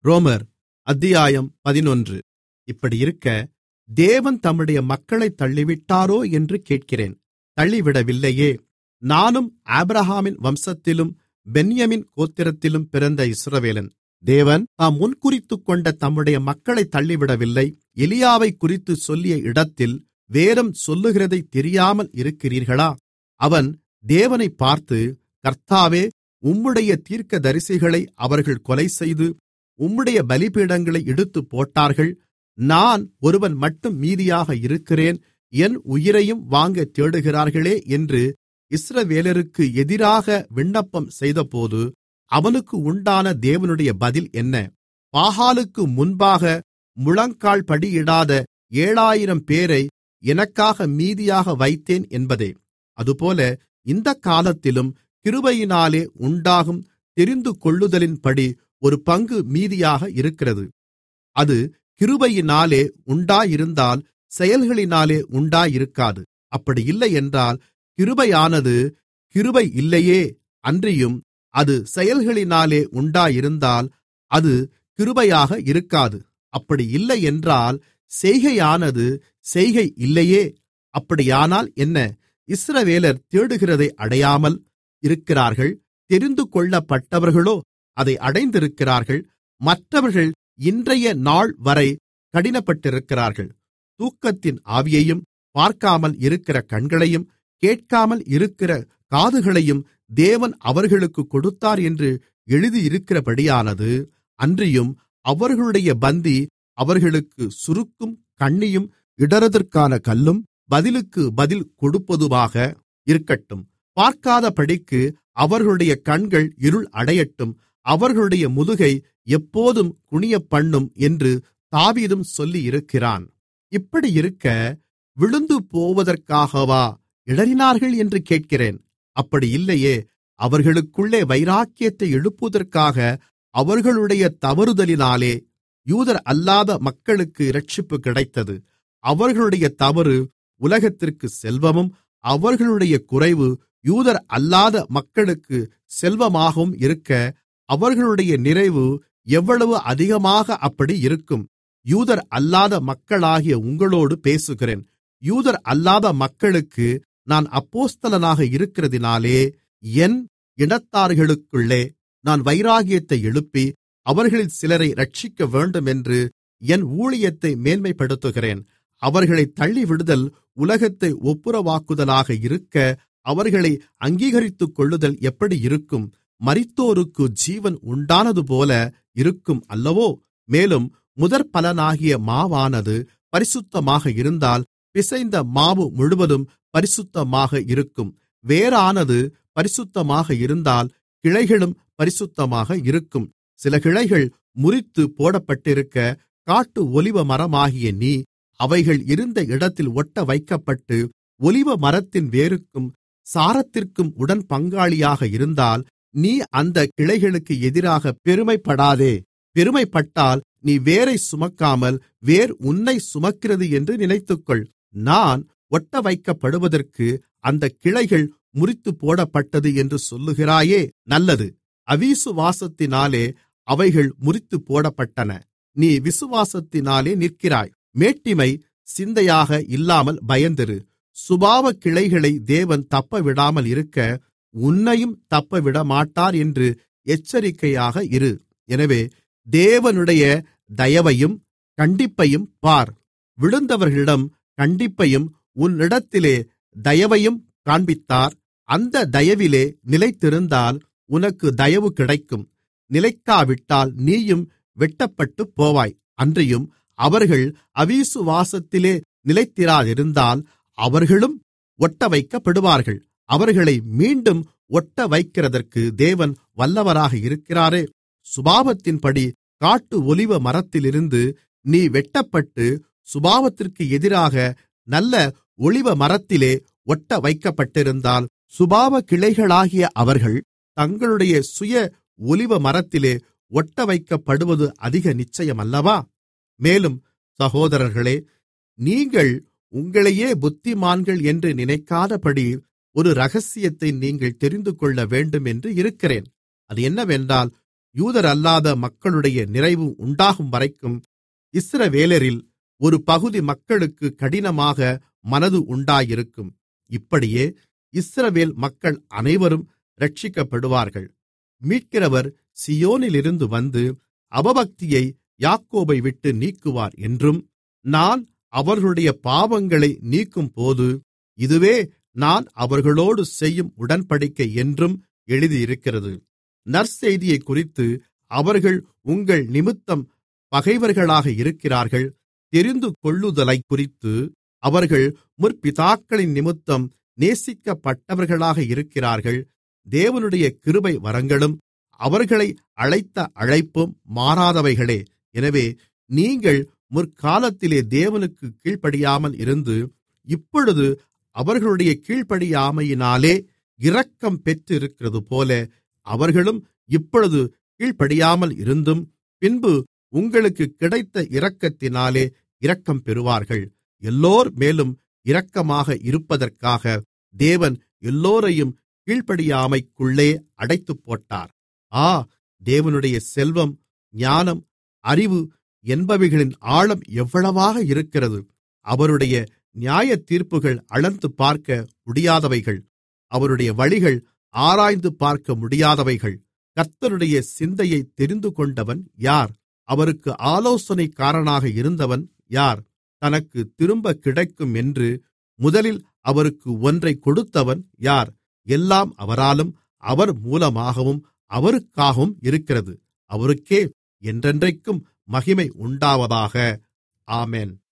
ரோமர் அத்தியாயம் 11. இப்படியிருக்க தேவன் தம்முடைய மக்களைத் தள்ளிவிட்டாரோ என்று கேட்கிறேன். தள்ளிவிடவில்லையே. நானும் ஆபிரகாமின் வம்சத்திலும் பென்யமீன் கோத்திரத்திலும் பிறந்த இஸ்ரவேலன். தேவன் தாம் முன்குறித்துக்கொண்ட தம்முடைய மக்களைத் தள்ளிவிடவில்லை. எலியாவைக் குறித்துச் சொல்லிய இடத்தில் வேதம் சொல்லுகிறதைத் தெரியாமல் இருக்கிறீர்களா? அவன் தேவனைப் பார்த்து, கர்த்தாவே, உம்முடைய தீர்க்கதரிசிகளை அவர்கள் கொலைசெய்து உம்முடைய பலிபீடங்களை இடித்துப்போட்டார்கள். நான் ஒருவன் மட்டும் மீதியாக இருக்கிறேன். என் உயிரையும் வாங்கத் தேடுகிறார்களே என்று இஸ்ரவேலருக்கு எதிராக விண்ணப்பம் செய்தபோது அவனுக்கு உண்டான தேவனுடைய பதில் என்ன? பாகாலுக்கு முன்பாக முழங்கால் படியிடாத 7000 பேரை எனக்காக மீதியாக வைத்தேன் என்பதே. அதுபோல இந்தக் காலத்திலும் கிருபையினாலே உண்டாகும் தெரிந்துகொள்ளுதலின்படி ஒரு பங்கு மீதியாக இருக்கிறது. அது கிருபையினாலே உண்டாயிருந்தால் செயல்களினாலே உண்டாயிருக்காது. அப்படி இல்லையென்றால் கிருபையானது கிருபை இல்லையே. அன்றியும் அது செயல்களினாலே உண்டாயிருந்தால் அது கிருபையாக இருக்காது. அப்படி இல்லையென்றால் செய்கையானது செய்கை இல்லையே. அப்படியானால் என்ன? இஸ்ரவேலர் தேடுகிறதை அடையாமல் இருக்கிறார்கள். தெரிந்துகொள்ளப்பட்டவர்களோ அதை அடைந்திருக்கிறார்கள். மற்றவர்கள் இன்றைய நாள்வரை கடினப்பட்டிருக்கிறார்கள். தூக்கத்தின் ஆவியையும், பார்க்காமல் இருக்கிற கண்களையும், கேட்காமல் இருக்கிற காதுகளையும் தேவன் அவர்களுக்குக் கொடுத்தார் என்று எழுதியிருக்கிறபடியானது. அன்றியும் அவர்களுடைய பந்தி அவர்களுக்கு சுருக்கும் கண்ணியும் இடறுதற்கான கல்லும் பதிலுக்கு பதில் கொடுப்பதுமாக இருக்கட்டும். பார்க்காதபடிக்கு அவர்களுடைய கண்கள் இருள் அடையட்டும். அவர்களுடைய முதுகை எப்போதும் குனியப்பண்ணும் என்று தாவீதும் சொல்லியிருக்கிறான். இப்படியிருக்க விழுந்து போவதற்காகவா இடறினார்கள் என்று கேட்கிறேன். அப்படி இல்லையே. அவர்களுக்குள்ளே வைராக்கியத்தை எழுப்புவதற்காக அவர்களுடைய தவறுதலினாலே யூதர் அல்லாத மக்களுக்கு இரட்சிப்பு கிடைத்தது. அவர்களுடைய தவறு உலகத்திற்கு செல்வமும் அவர்களுடைய குறைவு யூதர் அல்லாத மக்களுக்கு செல்வமாகவும் இருக்க, அவர்களுடைய நிறைவு எவ்வளவு அதிகமாக அப்படி இருக்கும். யூதர் அல்லாத மக்களாகிய உங்களோடு பேசுகிறேன். யூதர் அல்லாத மக்களுக்கு நான் அப்போஸ்தலனாக இருக்கிறதினாலே என் இனத்தார்களுக்குள்ளே நான் வைராக்கியத்தை எழுப்பி அவர்களில் சிலரை இரட்சிக்க வேண்டுமென்று என் ஊழியத்தை மேன்மைப்படுத்துகிறேன். அவர்களைத் தள்ளிவிடுதல் உலகத்தை ஒப்புரவாக்குதலாக இருக்க, அவர்களை அங்கீகரித்துக்கொள்ளுதல் எப்படி இருக்கும்? மரித்தோருக்கு ஜீவன் உண்டானதுபோல இருக்கும் அல்லவோ? மேலும் முதற்பலனாகிய மாவானது பரிசுத்தமாக இருந்தால் பிசைந்த மாவு முழுவதும் பரிசுத்தமாக இருக்கும். வேரானது பரிசுத்தமாக இருந்தால் கிளைகளும் பரிசுத்தமாக இருக்கும். சில கிளைகள் முறித்து போடப்பட்டிருக்க, காட்டு ஒலிவ மரமாகிய நீ அவைகள் இருந்த இடத்தில் ஒட்ட வைக்கப்பட்டு ஒலிவ மரத்தின் வேருக்கும் சாரத்திற்கும் உடன் பங்காளியாக இருந்தால், நீ அந்த கிளைகளுக்கு எதிராக பெருமைப்படாதே. பெருமைப்பட்டால் நீ வேரை சுமக்காமல் வேர் உன்னை சுமக்கிறது என்று நினைத்துக்கொள். நான் ஒட்ட வைக்கப்படுவதற்கு அந்த கிளைகள் முறித்து போடப்பட்டது என்று சொல்லுகிறாயே. நல்லது. அவிசுவாசத்தினாலே அவைகள் முறித்து போடப்பட்டன. நீ விசுவாசத்தினாலே நிற்கிறாய். மேட்டிமை சிந்தையாக இல்லாமல் பயந்திரு. சுபாவ கிளைகளை தேவன் தப்பவிடாமல் இருக்க, உன்னையும் தப்பவிடமாட்டார் என்று எச்சரிக்கையாக இரு. எனவே தேவனுடைய தயவையும் கண்டிப்பையும் பார். விழுந்தவர்களிடம் கண்டிப்பையும் உன்னிடத்திலே தயவையும் காண்பித்தார். அந்த தயவிலே நிலைத்திருந்தால் உனக்கு தயவு கிடைக்கும். நிலைக்காவிட்டால் நீயும் வெட்டப்பட்டுப் போவாய். அன்றியும் அவர்கள் அவிசுவாசத்திலே நிலைத்திராதிருந்தால் அவர்களும் ஒட்டவைக்கப்படுவார்கள். அவர்களை மீண்டும் ஒட்டவைக்கிறதற்கு தேவன் வல்லவராக இருக்கிறாரே. சுபாவத்தின்படி காட்டு ஒலிவ மரத்திலிருந்து நீ வெட்டப்பட்டு சுபாவத்திற்கு எதிராக நல்ல ஒலிவ மரத்திலே ஒட்ட வைக்கப்பட்டிருந்தால், சுபாவ கிளைகளாகிய அவர்கள் தங்களுடைய சுய ஒலிவ மரத்திலே ஒட்ட வைக்கப்படுவது அதிக நிச்சயமல்லவா? மேலும் சகோதரர்களே, நீங்கள் உங்களையே புத்திமான்கள் என்று நினைக்காதபடி ஒரு இரகசியத்தை நீங்கள் தெரிந்துகொள்ள வேண்டும் என்று இருக்கிறேன். அது என்னவென்றால், யூதரல்லாத மக்களுடைய நிறைவு உண்டாகும் வரைக்கும் இஸ்ரவேலரில் ஒரு பகுதி மக்களுக்கு கடினமாக மனது உண்டாயிருக்கும். இப்படியே இஸ்ரவேல் மக்கள் அனைவரும் இரட்சிக்கப்படுவார்கள். மீட்கிறவர் சீயோனிலிருந்து வந்து அவபக்தியை யாக்கோபை விட்டு நீக்குவார் என்றும், நான் அவர்களுடைய பாவங்களை நீக்கும்போது இதுவே நான் அவர்களோடு செய்யும் உடன்படிக்கை என்றும் எழுதியிருக்கிறது. நற்செய்தியைக்குறித்து அவர்கள் உங்கள் நிமித்தம் பகைவர்களாக இருக்கிறார்கள். தெரிந்து கொள்ளுதலைக்குறித்து அவர்கள் முற்பிதாக்களின் நிமித்தம் நேசிக்கப்பட்டவர்களாக இருக்கிறார்கள். தேவனுடைய கிருபை வரங்களும் அவர்களை அழைத்த அழைப்பும் மாறாதவைகளே. எனவே நீங்கள் முற்காலத்திலே தேவனுக்கு கீழ்ப்படியாமல் இருந்து இப்பொழுது அவர்களுடைய கீழ்ப்படியாமையினாலே இரக்கம் பெற்றிருக்கிறதுபோல அவர்களும் இப்பொழுது கீழ்ப்படியாமல் இருந்தும் பின்பு உங்களுக்கு கிடைத்த இரக்கத்தினாலே இரக்கம் பெறுவார்கள். எல்லோர் மேலும் இரக்கமாக இருப்பதற்காக தேவன் எல்லோரையும் கீழ்ப்படியாமைக்குள்ளே அடைத்துப்போட்டார். தேவனுடைய செல்வம், ஞானம், அறிவு என்பவைகளின் ஆழம் எவ்வளவாக இருக்கிறது! அவருடைய நியாயத்தீர்ப்புகள் அளந்து பார்க்க முடியாதவைகள், அவருடைய வழிகள் ஆராய்ந்து பார்க்க முடியாதவைகள். கர்த்தருடைய சிந்தையை தெரிந்துகொண்டவன் யார்? அவருக்கு ஆலோசனைக்காரனாக இருந்தவன் யார்? தனக்கு திரும்ப கிடைக்கும் என்று முதலில் அவருக்கு ஒன்றைக் கொடுத்தவன் யார்? எல்லாம் அவராலும் அவர் மூலமாகவும் அவருக்காகவும் இருக்கிறது. அவருக்கே என்றென்றைக்கும் மகிமை உண்டாவதாக. ஆமென்.